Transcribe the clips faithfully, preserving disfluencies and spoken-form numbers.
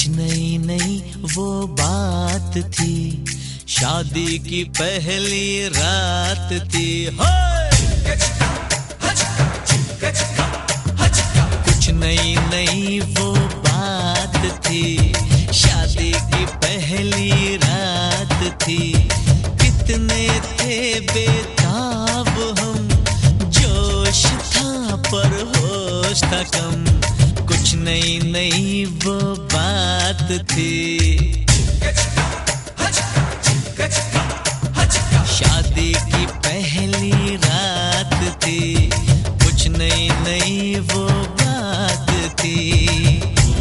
कुछ नई नई वो बात थी, शादी की पहली रात थी। कुछ नई नई वो बात थी, शादी की पहली रात थी। कितने थे बेताब हम, जोश था पर होश था कम। कुछ नई नई वो बात थी, शादी की पहली रात थी। कुछ नई नई वो बात थी।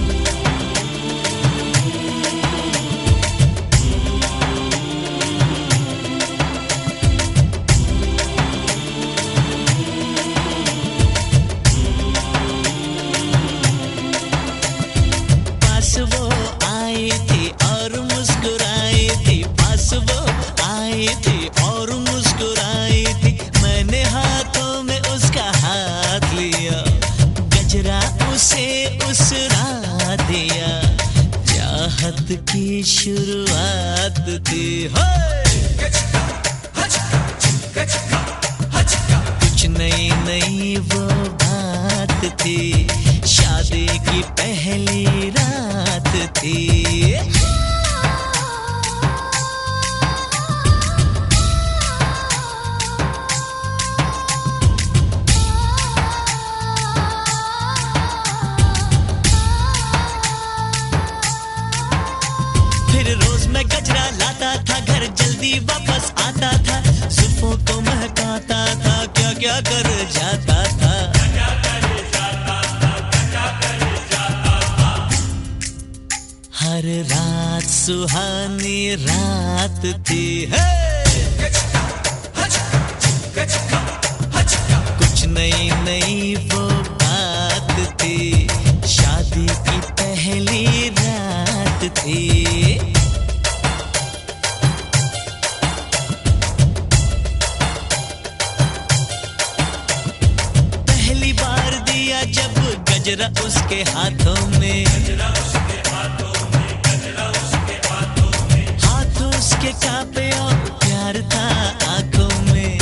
पास वो आई थी और मुस्कुराई थी, पास वो आई थी और मुस्कुराई थी। मैंने हाथों में उसका हाथ लिया, गजरा उसे उसरा दिया। चाहत की शुरुआत थी। कुछ नई नई वो बात थी, शादी की पहली रात थी। फिर रोज मैं गजरा लाता था, घर जल्दी वापस आता था। जुल्फों को महकाता था, क्या क्या कर जाता था। हर रात सुहानी रात थी। कुछ नई नई वो बात थी, शादी की पहली रात थी। पहली बार दिया जब गजरा उसके हाथों में, हाथ उसके कांपे और प्यार था आंखों में।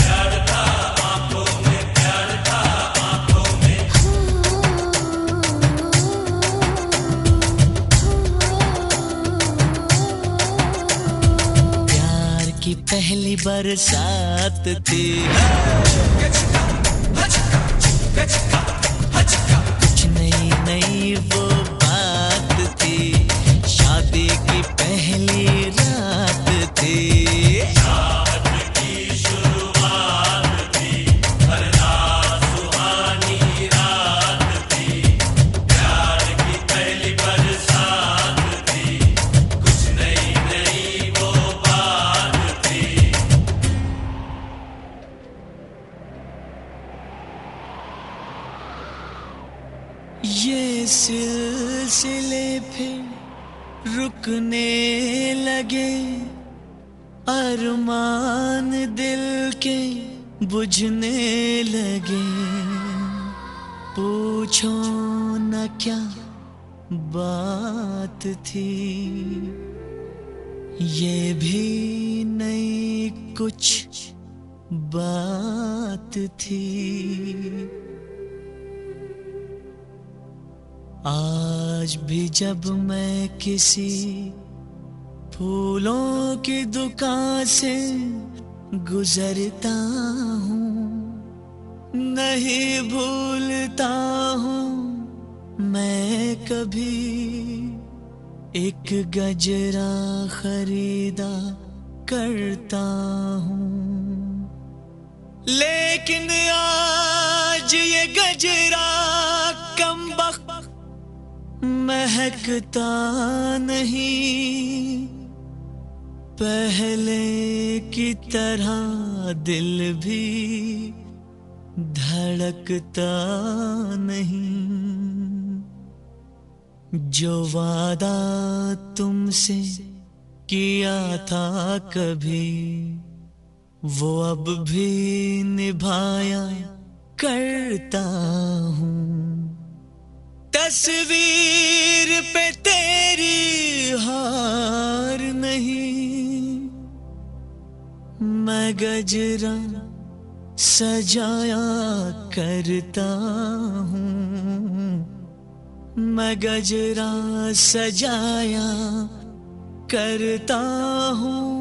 प्यार की पहली बरसात थी। कुछ नई नई वो बात थी, शादी की पहली रात थी। ये सिलसिले फिर रुकने लगे, अरमान दिल के बुझने लगे। पूछो न क्या बात थी, ये भी नई कुछ बात थी। आज भी जब मैं किसी फूलों की दुकान से गुजरता हूँ, नहीं भूलता हूँ मैं कभी एक गजरा खरीदा करता हूँ। लेकिन आज ये गजरा कमबख्त महकता नहीं, पहले की तरह दिल भी धड़कता नहीं। जो वादा तुमसे किया था कभी, वो अब भी निभाया करता हूँ। तस्वीर पे तेरी हार नहीं, मैं गजरा सजाया करता हूँ, मैं गजरा सजाया करता हूँ।